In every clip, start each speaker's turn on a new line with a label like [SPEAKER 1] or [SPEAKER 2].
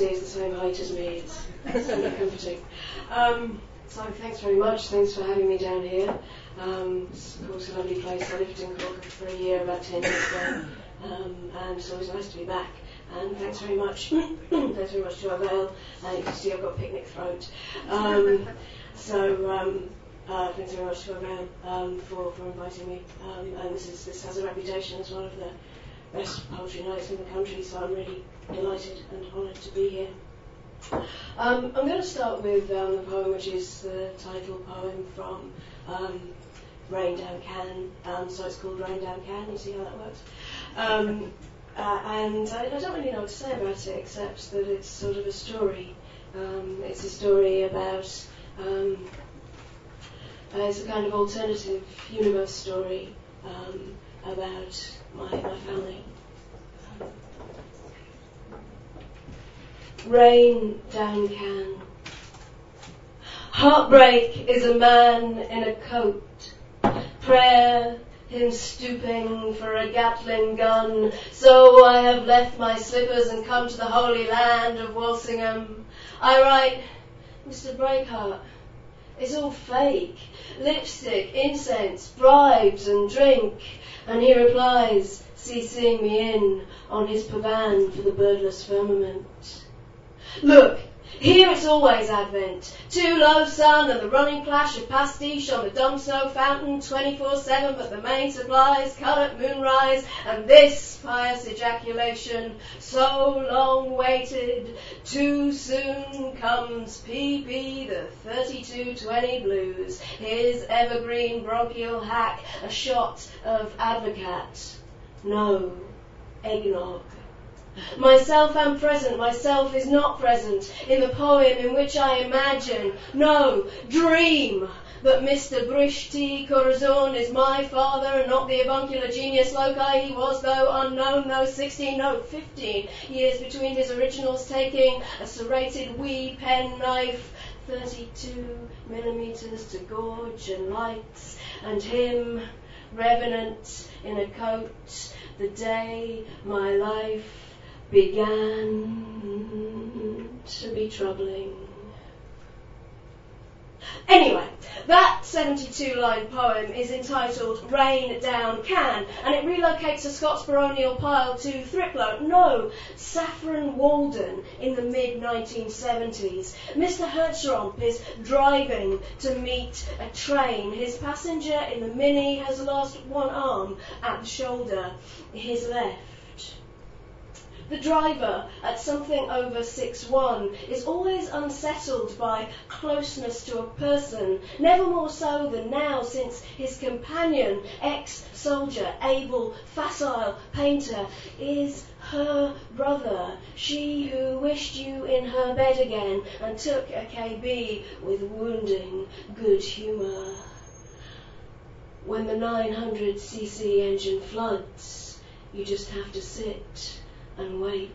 [SPEAKER 1] Lucy is the same height as me. It's really comforting. So thanks very much. Thanks for having me down here. It's of course a lovely place. I lived in Cork for a year about 10 years ago, and it's always nice to be back. And thanks very much. Thanks very much to Avail. You can see I've got a picnic throat. Thanks very much to Avail for inviting me. And this has a reputation as one of the best poetry nights in the country, so I'm really delighted and honoured to be here. I'm going to start with the poem, which is the title poem from Rain Down Can. So it's called Rain Down Can. You see how that works? And I don't really know what to say about it, except that it's sort of a story. It's a story about, it's a kind of alternative universe story about my family. Rain down can. Heartbreak is a man in a coat. Prayer, him stooping for a Gatling gun. So I have left my slippers and come to the holy land of Walsingham. I write, Mr. Breakheart, it's all fake. Lipstick, incense, bribes and drink. And he replies, CCing me in on his pavan for the birdless firmament. Look, here it's always Advent. Too low sun and the running plash of pastiche on the dumb snow fountain 24/7, but the main supplies cut at moonrise, and this pious ejaculation, so long waited, too soon comes PP, the 3220 blues, his evergreen bronchial hack, a shot of Advocat. No, eggnog. Myself am present, myself is not present in the poem in which I imagine, no, dream, that Mr. Brishti Corazon is my father and not the avuncular genius loci he was, though unknown, though 15 years between his originals, taking a serrated wee pen knife, 32 millimeters to gorge and lights, and him, revenant in a coat, the day my life began to be troubling. Anyway, that 72-line poem is entitled Rain Down Can, and it relocates a Scots baronial pile to Thriplow, no, Saffron Walden in the mid-1970s. Mr. Hertzromp is driving to meet a train. His passenger in the Mini has lost one arm at the shoulder, his left. The driver, at something over 6'1", is always unsettled by closeness to a person, never more so than now, since his companion, ex-soldier, able, facile painter, is her brother, she who wished you in her bed again and took a KB with wounding good humour. When the 900cc engine floods, you just have to sit and wait.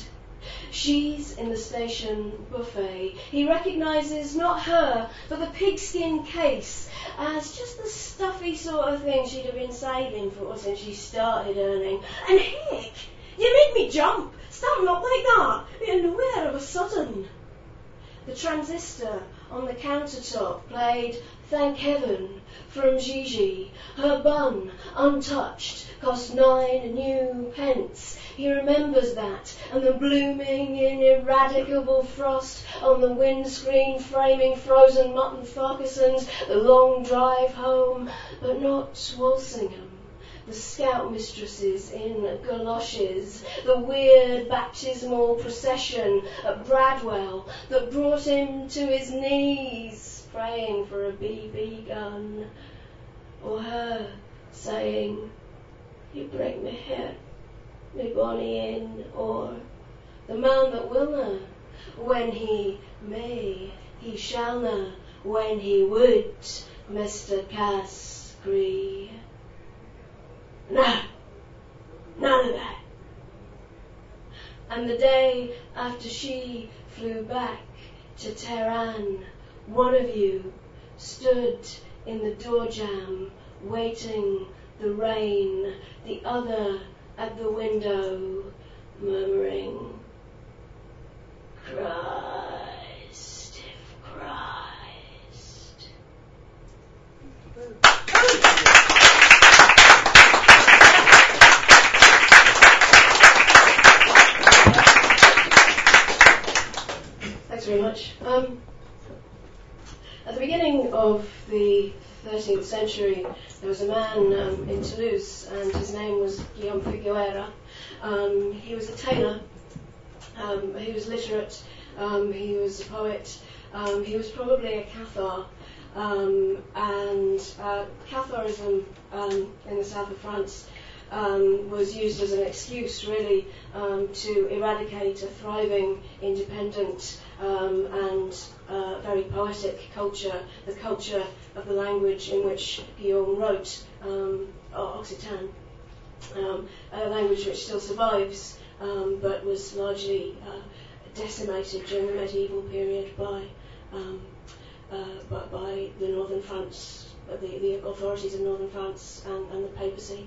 [SPEAKER 1] She's in the station buffet. He recognises not her, but the pigskin case as just the stuffy sort of thing she'd have been saving for since she started earning. And heck, you make me jump, starting up like that, and where of a sudden. The transistor on the countertop played Thank Heaven from Gigi. Her bun, untouched, cost 9 new pence. He remembers that, and the blooming ineradicable frost on the windscreen framing frozen mutton Farquharsons, the long drive home, but not Walsingham. The scout mistresses in galoshes, the weird baptismal procession at Bradwell that brought him to his knees, praying for a BB gun, or her saying, you break me heart, me bonny in, or the man that willna, when he may, he shallna, when he would, Mr. Casgree. No, none of that. And the day after she flew back to Tehran, one of you stood in the door jamb, waiting the rain, the other at the window, murmuring, Christ, if Christ. Thanks very much. At the beginning of the 13th century, there was a man in Toulouse, and his name was Guillaume Figuera. He was a tailor. He was literate. He was a poet. He was probably a Cathar. And Catharism in the south of France was used as an excuse, really, to eradicate a thriving, independent, and very poetic culture, the culture of the language in which Guillaume wrote, Occitan, a language which still survives, but was largely decimated during the medieval period by the northern France, the authorities of northern France and the papacy.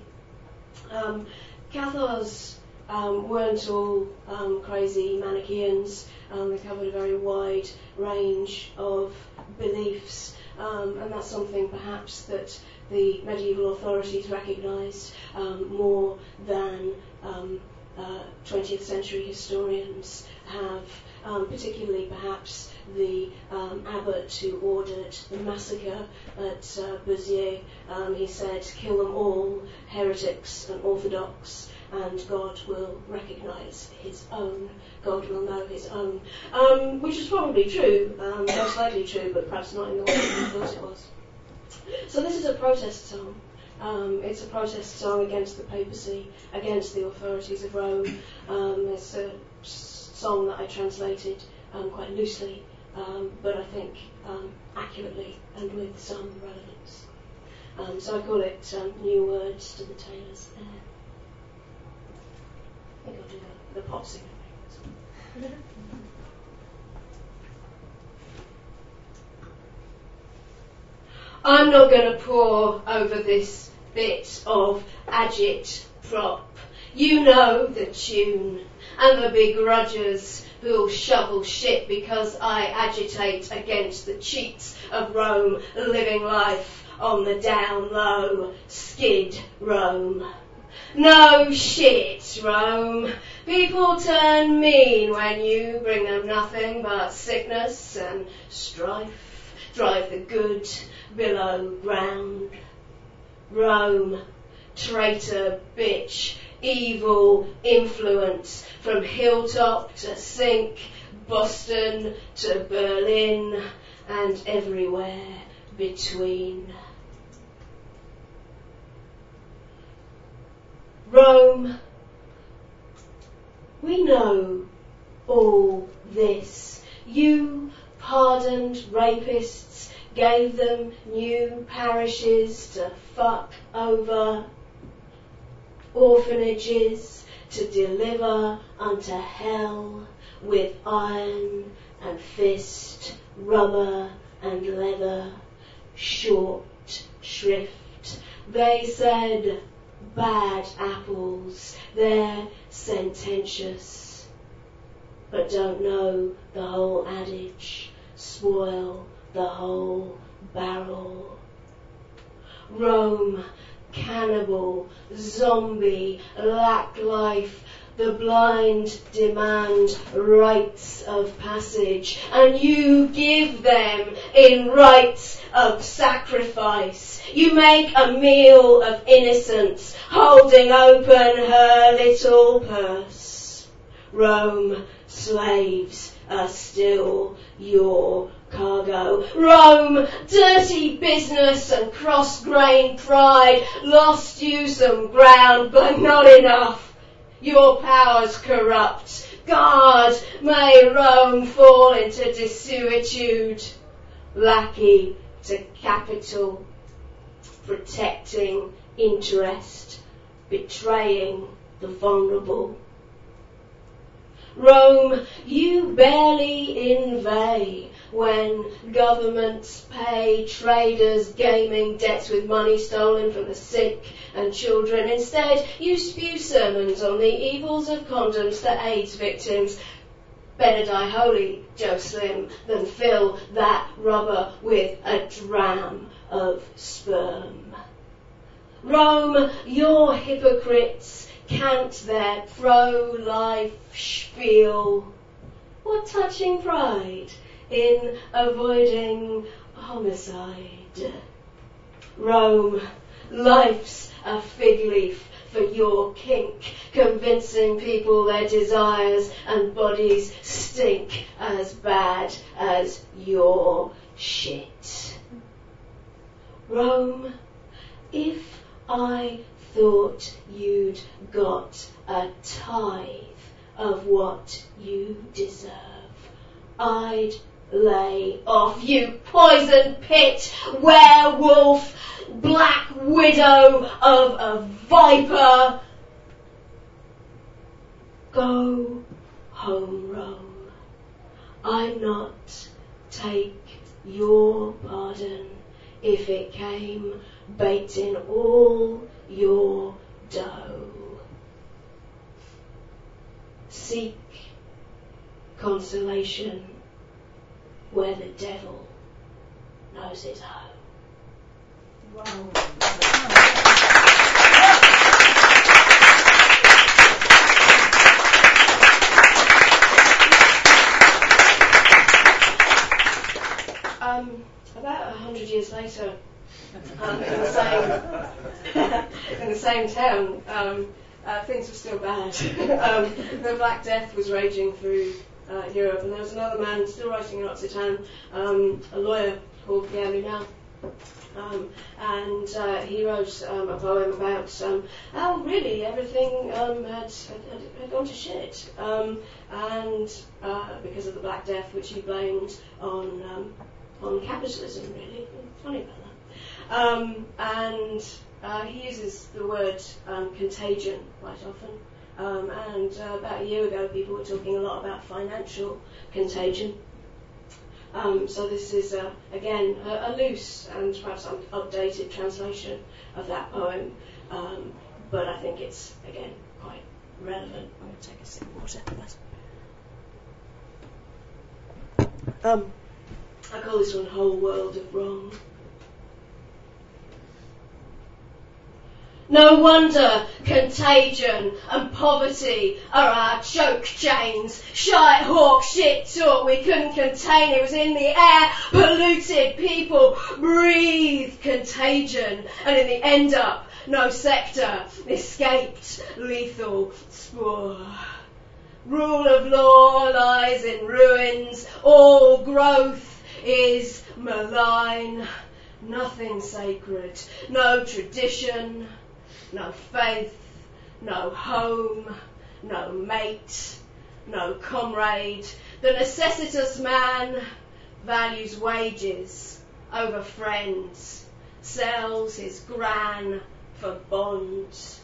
[SPEAKER 1] Cathars weren't all crazy Manichaeans. They covered a very wide range of beliefs, and that's something perhaps that the medieval authorities recognised more than 20th century historians have, particularly perhaps the abbot who ordered the massacre at Béziers. He said, "Kill them all, heretics and orthodox, and God will recognise his own. God will know his own," which is probably true, most likely true, but perhaps not in the way he thought it was. So this is a protest song. It's a protest song against the papacy, against the authorities of Rome. It's a song that I translated quite loosely, but I think accurately and with some relevance. So I call it New Words to the Tailor's Heir. I think I'll do the pop singer thing. I'm not going to pore over this bit of agit-prop. You know the tune, and the begrudgers who'll shovel shit because I agitate against the cheats of Rome, living life on the down low, skid Rome. No shit, Rome. People turn mean when you bring them nothing but sickness and strife. Drive the good below ground. Rome, traitor bitch, evil influence, from hilltop to sink, Boston to Berlin, and everywhere between. Rome, we know all this. You pardoned rapists, gave them new parishes to fuck over, orphanages to deliver unto hell, with iron and fist, rubber and leather, short shrift. They said, bad apples, they're sententious, but don't know the whole adage, spoil the whole barrel. Rome, cannibal, zombie, lack life, the blind demand rites of passage, and you give them in rites of sacrifice. You make a meal of innocence, holding open her little purse. Rome, slaves are still your cargo. Rome, dirty business and cross-grained pride lost you some ground, but not enough. Your power's corrupt. God, may Rome fall into desuetude. Lackey to capital, protecting interest, betraying the vulnerable. Rome, you barely inveigh when governments pay traders gaming debts with money stolen from the sick and children. Instead, you spew sermons on the evils of condoms to AIDS victims. Better die holy, Joe Slim, than fill that rubber with a dram of sperm. Rome, your hypocrites cant their pro-life spiel. What touching pride in avoiding homicide. Rome, life's a fig leaf for your kink, convincing people their desires and bodies stink as bad as your shit. Rome, if I thought you'd got a tithe of what you deserve, I'd lay off, you poison pit, werewolf, black widow of a viper. Go home, Rome. I'd not take your pardon if it came baked in all your dough. Seek consolation where the devil knows his home.
[SPEAKER 2] Wow.
[SPEAKER 1] About 100 years later, in the same town, things were still bad. The Black Death was raging through Europe, and there was another man still writing in Occitan, a lawyer called Pierre Lunel. And he wrote a poem about how really everything had gone to shit, and because of the Black Death, which he blamed on capitalism. Really, funny about that. He uses the word contagion quite often. And about a year ago, people were talking a lot about financial contagion. So this is, again, a loose and perhaps updated translation of that poem, but I think it's, again, quite relevant. I'm going to take a sip of water. I call this one Whole World of Wrong. No wonder contagion and poverty are our choke chains. Shite hawk shit talk we couldn't contain. It was in the air. Polluted people breathe contagion. And in the end up, no sector escaped lethal spore. Rule of law lies in ruins. All growth is malign. Nothing sacred. No tradition. No faith, no home, no mate, no comrade. The necessitous man values wages over friends, sells his gran for bonds.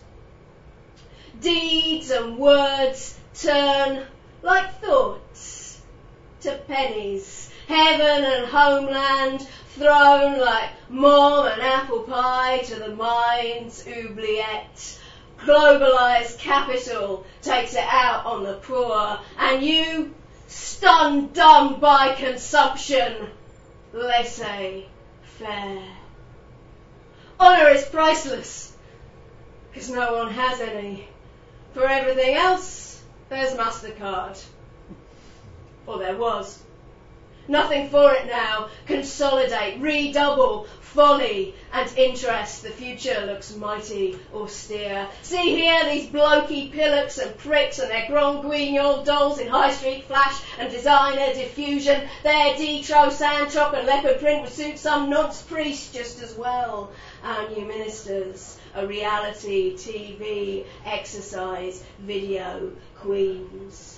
[SPEAKER 1] Deeds and words turn like thoughts to pennies. Heaven and homeland thrown like mom and apple pie to the mind's oubliette. Globalised capital takes it out on the poor, and you, stunned dumb by consumption, laissez-faire. Honour is priceless, because no one has any. For everything else, there's MasterCard. Or there was. Nothing for it now. Consolidate, redouble, folly and interest. The future looks mighty austere. See here these blokey pillocks and pricks and their Grand Guignol dolls in high street flash and designer diffusion. Their Detro, Sandtrop and leopard print would suit some nonce priest just as well. Our new ministers, a reality TV exercise video queens.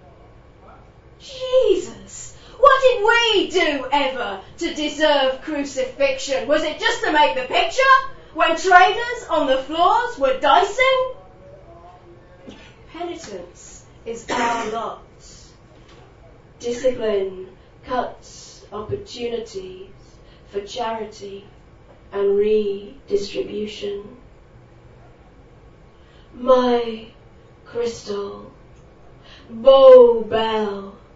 [SPEAKER 1] Jesus! What did we do ever to deserve crucifixion? Was it just to make the picture when traders on the floors were dicing? Penitence is our lot. Discipline cuts opportunities for charity and redistribution. My crystal, Bow Bell,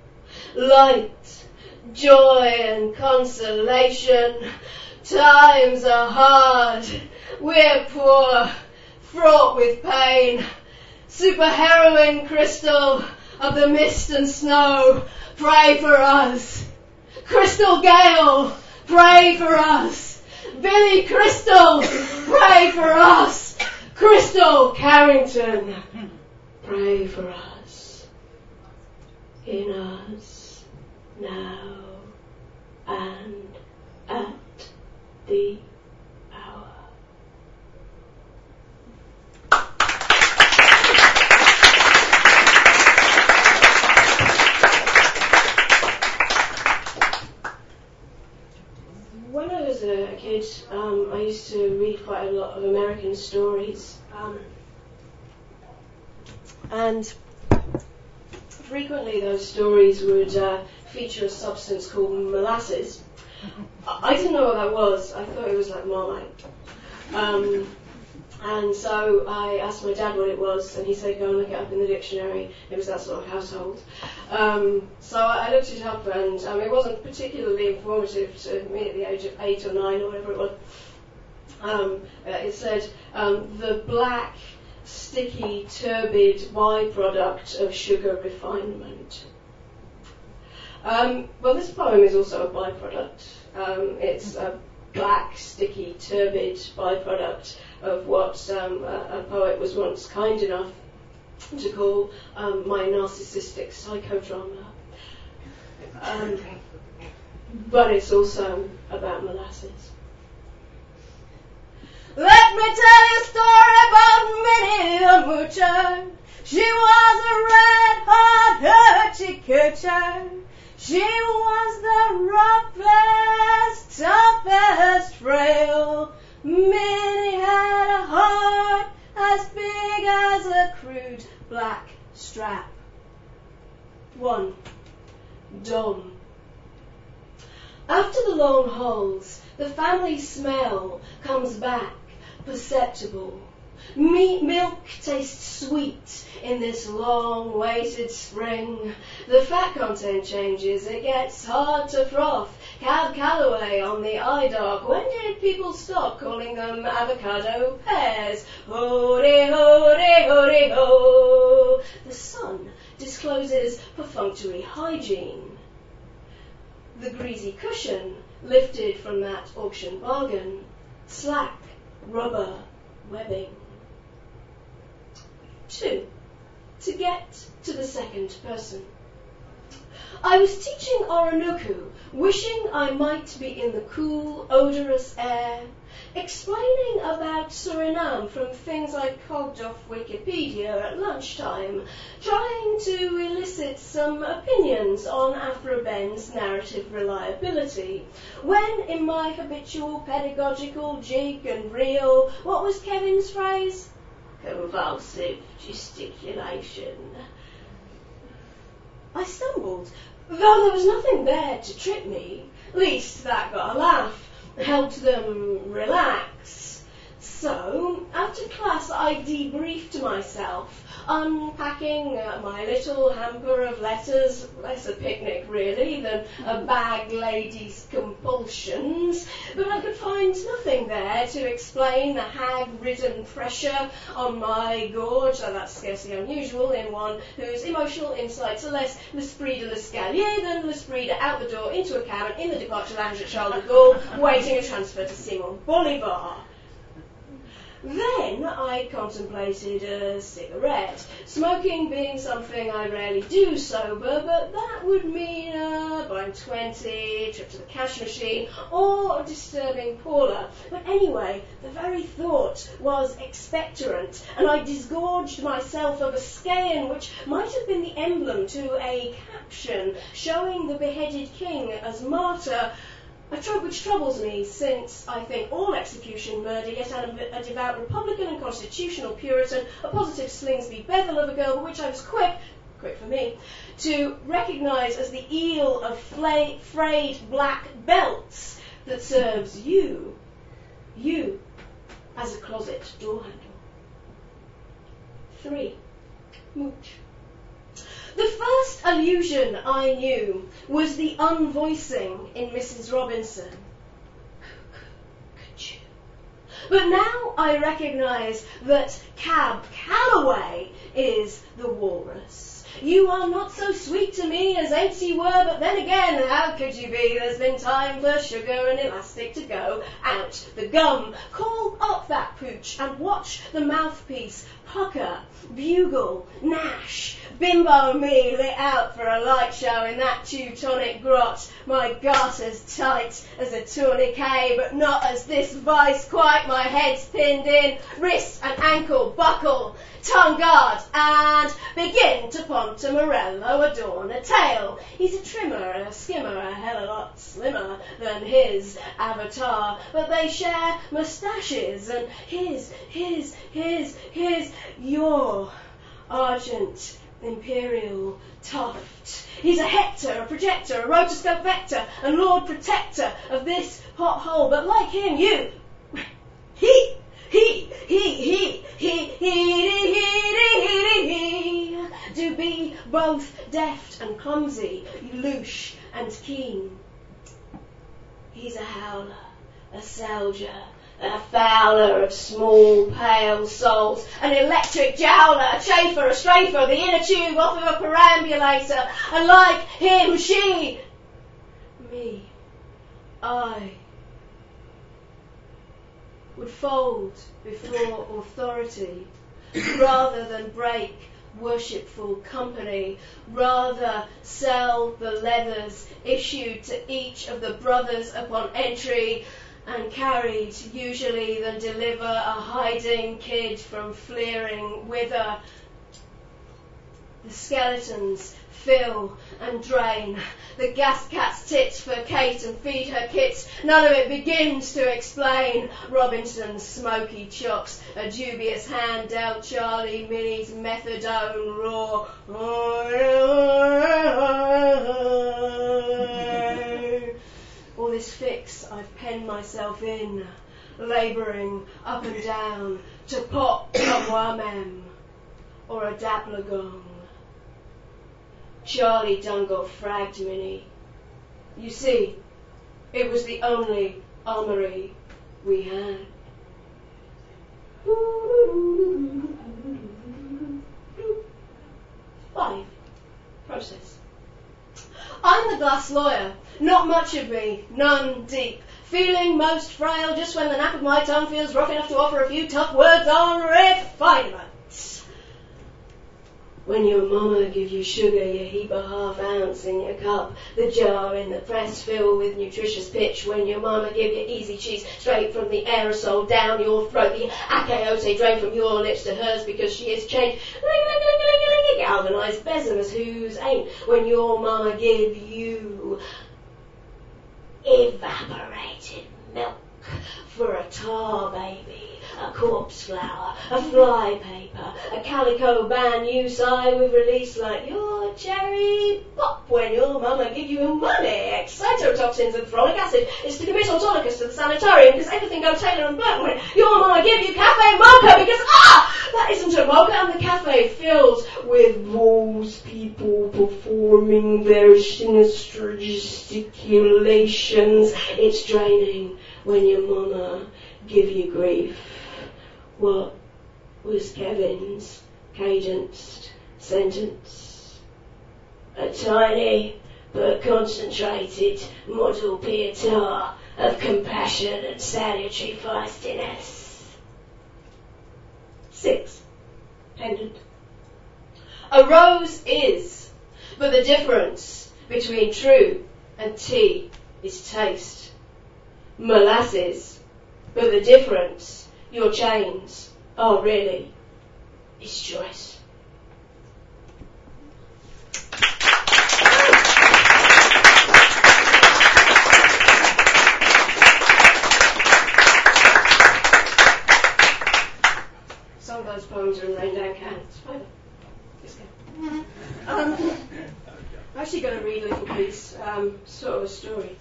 [SPEAKER 1] light, joy and consolation. Times are hard, we're poor, fraught with pain. Superheroine Crystal of the mist and snow, pray for us. Crystal Gale, pray for us. Billy Crystal, pray for us. Crystal Carrington, pray for us. In us, now, and at the hour. When I was a kid, I used to read quite a lot of American stories, and frequently those stories would feature a substance called molasses. I didn't know what that was. I thought it was like Marmite. And so I asked my dad what it was, and he said, go and look it up in the dictionary. It was that sort of household. So I looked it up, and it wasn't particularly informative to me at the age of 8 or 9 or whatever it was. It said, the black, sticky, turbid byproduct of sugar refinement. Well, this poem is also a byproduct. It's a black, sticky, turbid byproduct of what a poet was once kind enough to call my narcissistic psychodrama. But it's also about molasses. Let me tell you a story about Minnie the Moocher. She was a red-hot hurdy-gurdy. She was the roughest, toughest frail. Minnie had a heart as big as a crude black strap. 1. Dom. After the long holes, the family smell comes back, perceptible. Milk tastes sweet in this long-waited spring. The fat content changes, it gets hard to froth. Cab Calloway on the eye dog. When did people stop calling them avocado pears? Ho-de, ho-de, ho-de, ho. The sun discloses perfunctory hygiene. The greasy cushion lifted from that auction bargain. Slack, rubber, webbing. 2. To get to the second person. I was teaching Oronuku, wishing I might be in the cool, odorous air, explaining about Suriname from things I cogged off Wikipedia at lunchtime, trying to elicit some opinions on Afro-Ben's narrative reliability, when in my habitual pedagogical jig and reel, what was Kevin's phrase? Convulsive gesticulation. I stumbled, though there was nothing there to trip me. Least that got a laugh, helped them relax. So, after class I debriefed myself, unpacking my little hamper of letters, less a picnic really than a bag lady's compulsions, but I could find nothing there to explain the hag-ridden pressure on my gorge, though that's scarcely unusual in one whose emotional insights are less l'esprit de l'escalier than l'esprit de out the door into a cabin in the departure lounge at Charles de Gaulle, waiting a transfer to Simon Bolivar. Then I contemplated a cigarette, smoking being something I rarely do sober, but that would mean a blind 20, trip to the cash machine, or disturbing Paula. But anyway, the very thought was expectorant, and I disgorged myself of a skein which might have been the emblem to a caption showing the beheaded king as martyr, a trope which troubles me, since I think all execution murder, yet a devout Republican and constitutional Puritan, a positive Slingsby Bevel of a girl, but which I was quick for me, to recognise as the eel of frayed black belts that serves you as a closet door handle. 3. Mooch. The first allusion I knew was the unvoicing in Mrs. Robinson. But now I recognise that Cab Calloway is the walrus. You are not so sweet to me as ain't you were, but then again, how could you be? There's been time for sugar and elastic to go out the gum. Call up that pooch and watch the mouthpiece pucker, bugle, gnash, bimbo me lit out for a light show in that Teutonic grot. My garter's tight as a tourniquet, but not as this vice quite. My head's pinned in, wrist and ankle buckle, tongue guard, and begin to Pontamarello adorn a tail. He's a trimmer, a skimmer, a hell of a lot slimmer than his avatar, but they share moustaches, and his, your Argent Imperial Tuft. He's a Hector, a projector, a rotoscope vector, and Lord Protector of this pothole, but like him, you, he, do be both deft and clumsy, louche and keen. He's a howler, a soldier, a fowler of small pale souls, an electric jowler, a chafer, a strafer, the inner tube off of a perambulator, and like him, she, me, I, would fold before authority rather than break worshipful company, rather sell the leathers issued to each of the brothers upon entry and carried usually than deliver a hiding kid from fleering whither the skeletons fill and drain, the gas cat's tits for Kate and feed her kits. None of it begins to explain Robinson's smoky chops, a dubious hand dealt Charlie Minnie's methadone raw. All this fix I've penned myself in, labouring up and down to pop a whamem or a dablagong. Charlie done got fragged, Minnie. You see, it was the only armoury we had. 5. Process. I'm the glass lawyer, not much of me, none deep, feeling most frail just when the nap of my tongue feels rough enough to offer a few tough words on refinement. When your mama give you sugar, you heap a half ounce in your cup. The jar in the press fill with nutritious pitch. When your mama give you easy cheese straight from the aerosol down your throat. The achaote drain from your lips to hers because she is changed. Galvanized besoms whose ain't. When your mama give you evaporated milk for a tar baby. A corpse flower, a fly paper, a calico band you sigh with release like your cherry pop when your mama give you money. Excitotoxins and frolic acid is to commit autolycus to the sanitarium because everything goes Taylor and Burton when your mama give you cafe mocha because that isn't a mocha and the cafe fills with those people performing their sinister gesticulations. It's draining when your mama give you grief. What was Kevin's cadenced sentence? A tiny but concentrated model pietà of compassion and salutary feistiness. 6. Pendant. A rose is, but the difference between true and tea is taste. Molasses, but the difference your chains are really is choice. Some of those poems are in Rain Down Can. Spider. This guy. I'm actually going to read a little piece, sort of a story.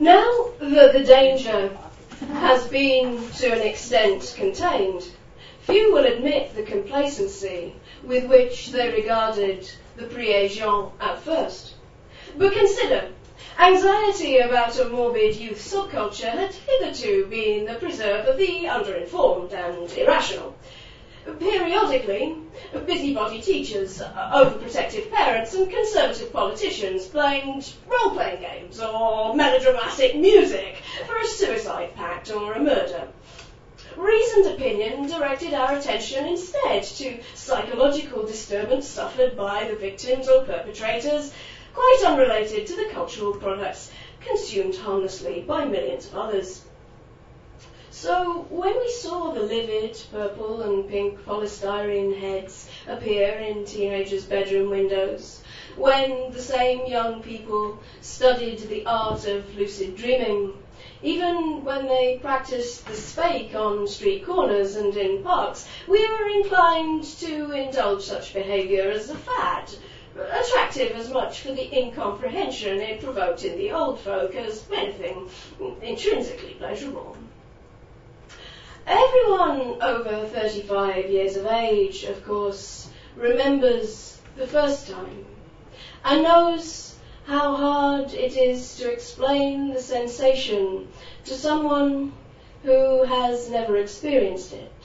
[SPEAKER 1] Now that the danger has been to an extent contained, few will admit the complacency with which they regarded the Prié-Jean at first. But consider, anxiety about a morbid youth subculture had hitherto been the preserve of the underinformed and irrational. Periodically, busybody teachers, overprotective parents and conservative politicians blamed role-playing games or melodramatic music for a suicide pact or a murder. Reasoned opinion directed our attention instead to psychological disturbance suffered by the victims or perpetrators, quite unrelated to the cultural products consumed harmlessly by millions of others. So when we saw the livid purple and pink polystyrene heads appear in teenagers' bedroom windows, when the same young people studied the art of lucid dreaming, even when they practiced the spake on street corners and in parks, we were inclined to indulge such behaviour as a fad, attractive as much for the incomprehension it provoked in the old folk as anything intrinsically pleasurable. Everyone over 35 years of age, of course, remembers the first time and knows how hard it is to explain the sensation to someone who has never experienced it.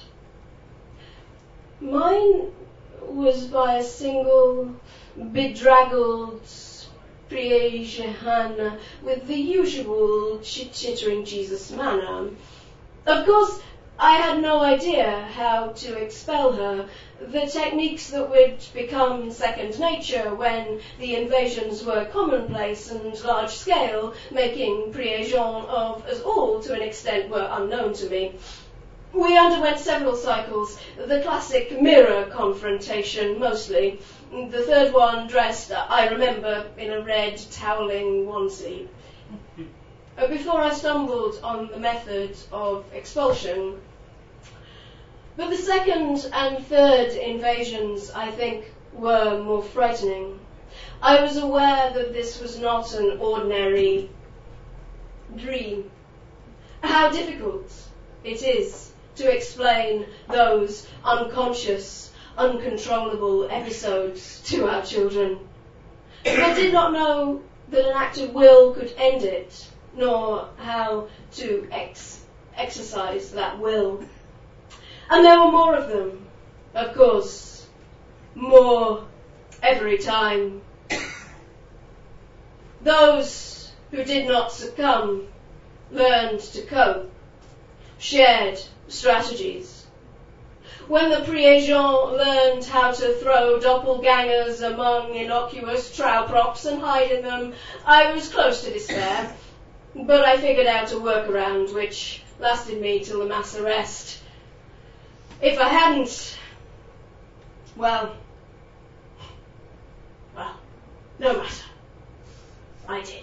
[SPEAKER 1] Mine was by a single bedraggled Prié-Jehan with the usual chittering Jesus manner. Of course, I had no idea how to expel her, the techniques that would become second nature when the invasions were commonplace and large-scale, making Prié-Jean of us all to an extent were unknown to me. We underwent several cycles, the classic mirror confrontation mostly, the third one dressed, I remember, in a red toweling onesie. Before I stumbled on the method of expulsion. But the second and third invasions, I think, were more frightening. I was aware that this was not an ordinary dream. How difficult it is to explain those unconscious, uncontrollable episodes to our children. I did not know that an act of will could end it, nor how to exercise that will. And there were more of them, of course, more every time. Those who did not succumb learned to cope, shared strategies. When the Prié-Jean learned how to throw doppelgangers among innocuous trowel props and hide in them, I was close to despair, but I figured out a workaround which lasted me till the mass arrest. If I hadn't, well, no matter. I did.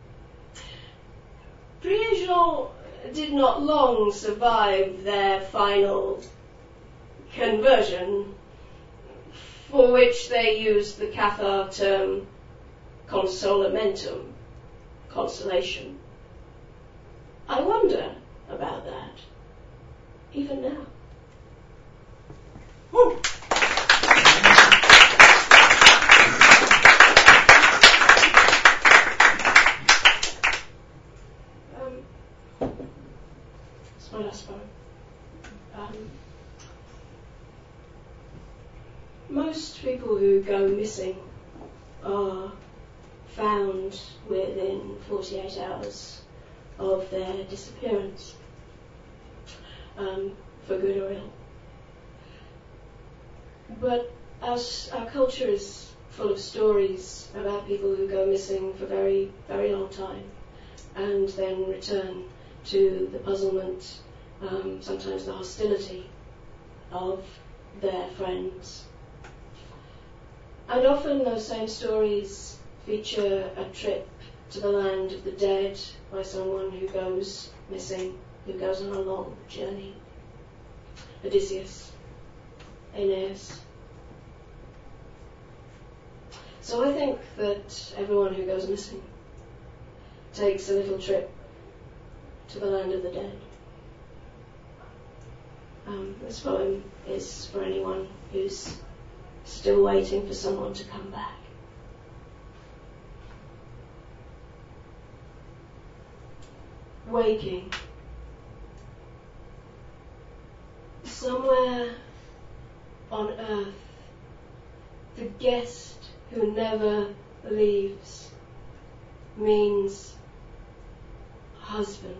[SPEAKER 1] Prié-Jean did not long survive their final conversion, for which they used the Cathar term consolamentum, consolation. I wonder about that, even now. It's my last poem. Most people who go missing are found within 48 hours of their disappearance, for good or ill. But our culture is full of stories about people who go missing for very, very long time and then return to the puzzlement, sometimes the hostility of their friends. And often those same stories feature a trip to the land of the dead by someone who goes missing, who goes on a long journey. Odysseus, Aeneas. So I think that everyone who goes missing takes a little trip to the land of the dead. This poem is for anyone who's still waiting for someone to come back. Waking. Somewhere on earth, the guest who never leaves means husband.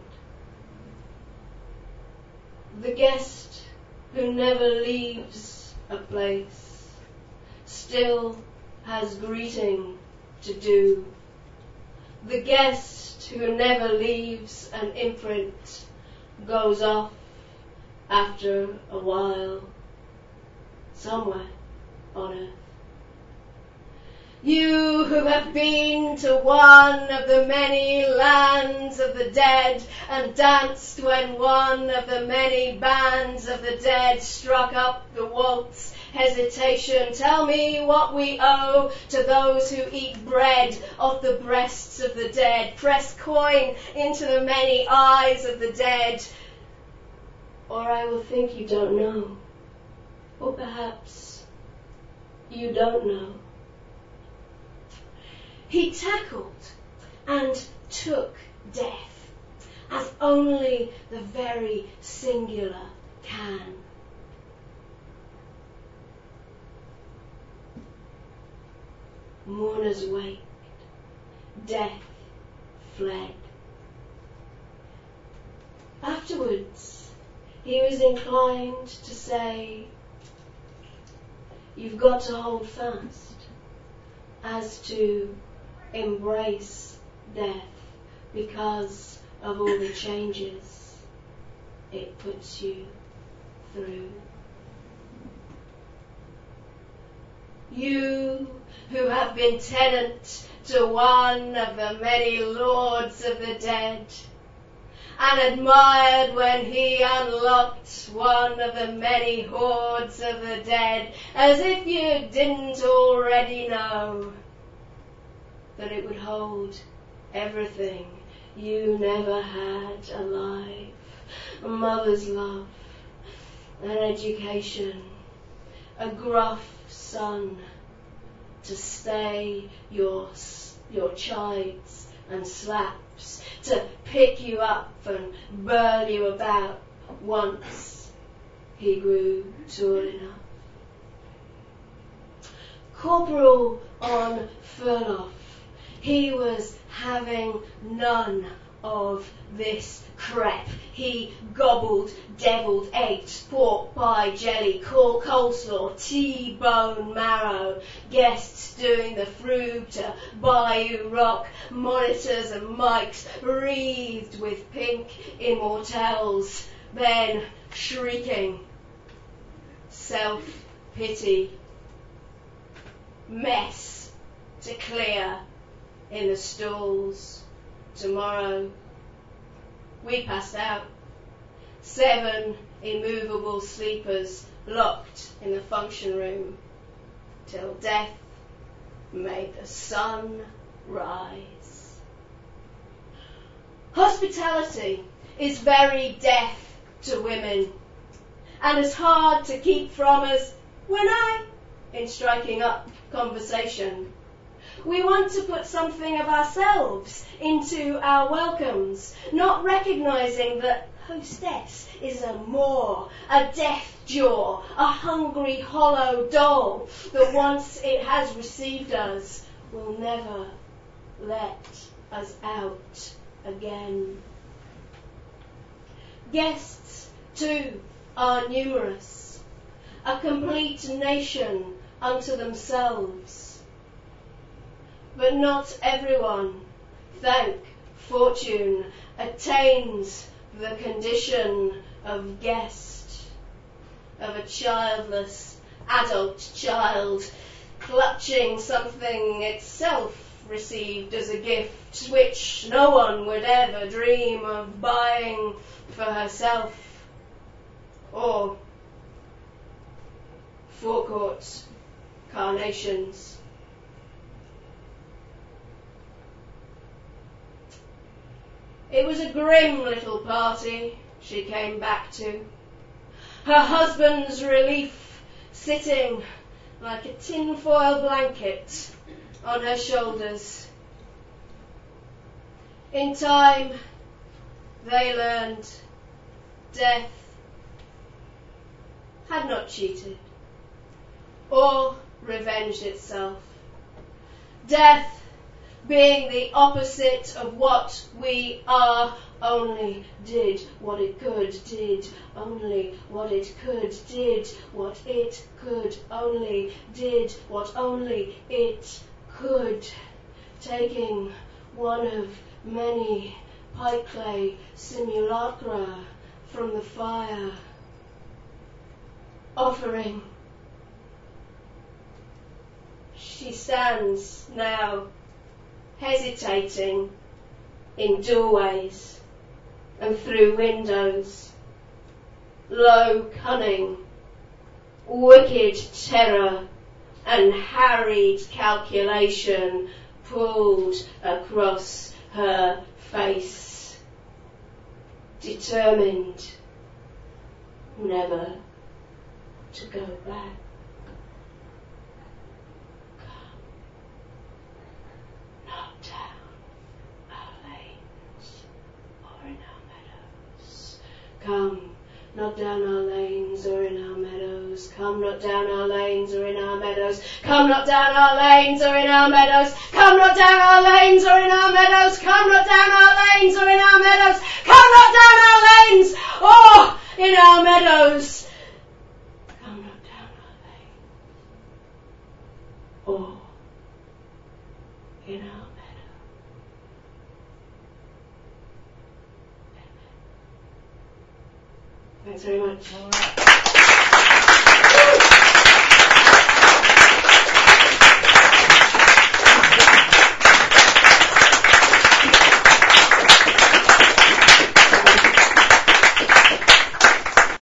[SPEAKER 1] The guest who never leaves a place still has greeting to do. The guest who never leaves an imprint goes off after a while, somewhere on earth. You who have been to one of the many lands of the dead and danced when one of the many bands of the dead struck up the waltz, hesitation, tell me what we owe to those who eat bread off the breasts of the dead, press coin into the many eyes of the dead, or I will think you don't know, or perhaps you don't know. He tackled and took death as only the very singular can. Mourners waked, death fled. Afterwards, he was inclined to say, you've got to hold fast as to embrace death because of all the changes it puts you through. You who have been tenant to one of the many lords of the dead and admired when he unlocked one of the many hordes of the dead, as if you didn't already know that it would hold everything you never had alive. A mother's love, an education, a gruff son to stay your chides and slaps, to pick you up and burl you about once he grew tall enough. Corporal on furlough, he was having none of this crap. He gobbled, devilled eggs, pork pie, jelly, coleslaw, T-bone marrow, guests doing the frug to Bayou Rock, monitors and mics wreathed with pink immortelles, then shrieking, self-pity, mess to clear in the stalls. Tomorrow we passed out. 7 immovable sleepers locked in the function room till death made the sun rise. Hospitality is very deaf to women and as hard to keep from as when I, in striking up conversation. We want to put something of ourselves into our welcomes, not recognising that hostess is a maw, a deaf jaw, a hungry hollow doll that once it has received us will never let us out again. Guests, too, are numerous, a complete nation unto themselves. But not everyone, thank fortune, attains the condition of guest, of a childless adult child, clutching something itself received as a gift, which no one would ever dream of buying for herself, or forecourt carnations. It was a grim little party she came back to. Her husband's relief sitting like a tinfoil blanket on her shoulders. In time, they learned death had not cheated or revenged itself. Death, being the opposite of what we are, only did what it could, did only what it could, did what it could, only did what only it could, taking one of many pipe clay simulacra from the fire, offering. She stands now, hesitating in doorways and through windows. Low cunning, wicked terror and harried calculation pulled across her face, determined never to go back. Come, knock down our lanes or in our meadows. Come, knock down our lanes or in our meadows. Come, knock down our lanes or in our meadows. Come, knock down our lanes or in our meadows. Come, knock down our lanes or in our meadows. Come, knock down our lanes or in our meadows. Come, knock down our lanes or in our meadows. Thanks very much.